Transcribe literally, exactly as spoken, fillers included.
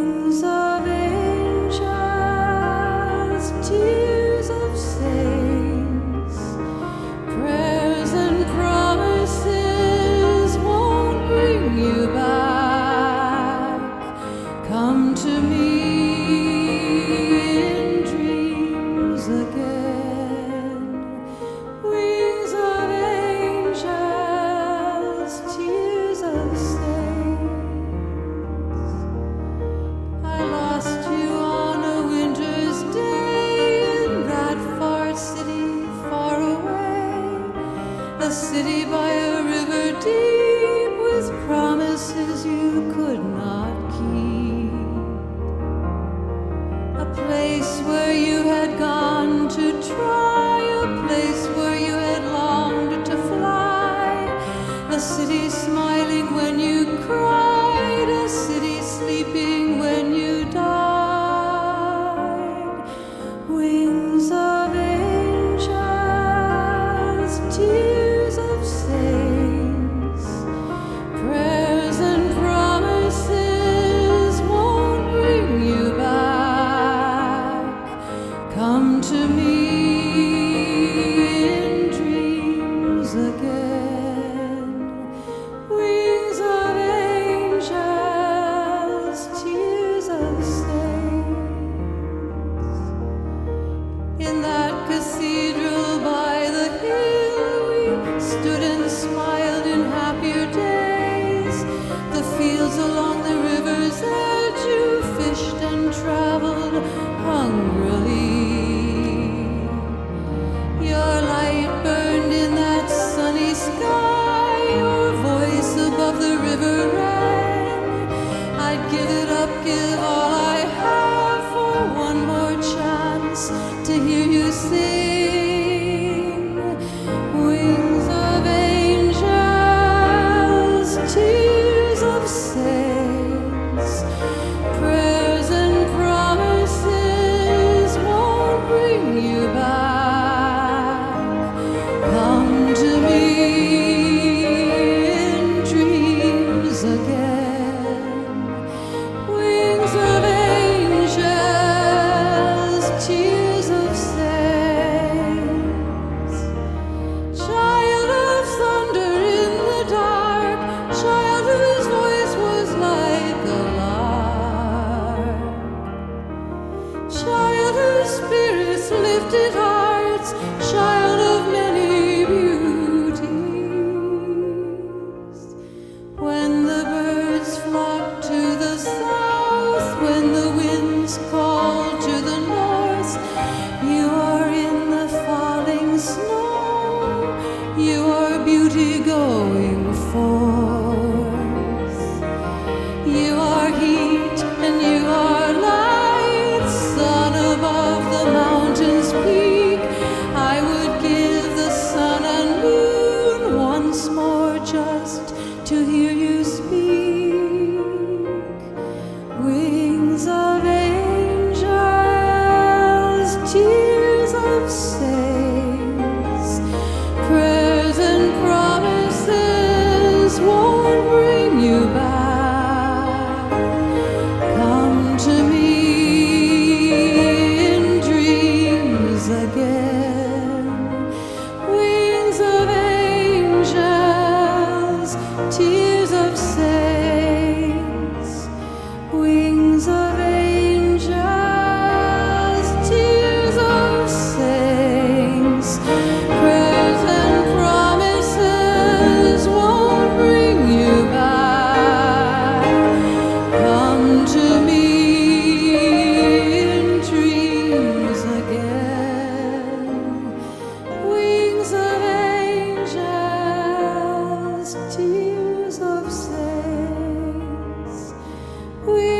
Wings of angels, tears of saints, prayers and promises won't bring you back. Come to me in dreams again. Wings of angels, tears of saints. I lost you on a winter's day in that far city far away, a city by a river deep with promises you could not keep, a place where you had gone to try, a place where you had longed to fly, a city smiling when you cried, a city sleeping when you died. Wings of angels, tears of saints, prayers and promises won't bring you back. Come to me in dreams again. Wings of angels, tears of saints. In that cathedral by the hill we stood and smiled in happier days. The fields along the river's edge you fished and traveled hungrily. Your light burned in that sunny sky, your voice above the river rang. I'd give it up, give all I have for one more chance to hear you sing. Wings of angels, tears of saints, prayers and promises won't bring you back. Come to me in dreams again. Wings of angels, tears of saints. Child of thunder in the dark, child whose voice was like a lark, child whose spirits lifted hearts, child of many beauties. When the birds flock to the south, when the winds call to the north, you are in the falling snow, you are beauty going forth. You are heat and you are light, sun above the mountain's peak. I would give the sun and moon once more just to hear you speak. Wings of angels, tears of saints, prayers and promises won't bring you back. Come to me in dreams again. Wings of angels, tears of saints, wings of angels, tears of saints, prayers and promises won't bring you back. Come to me in dreams again. Wings of angels, tears of saints. We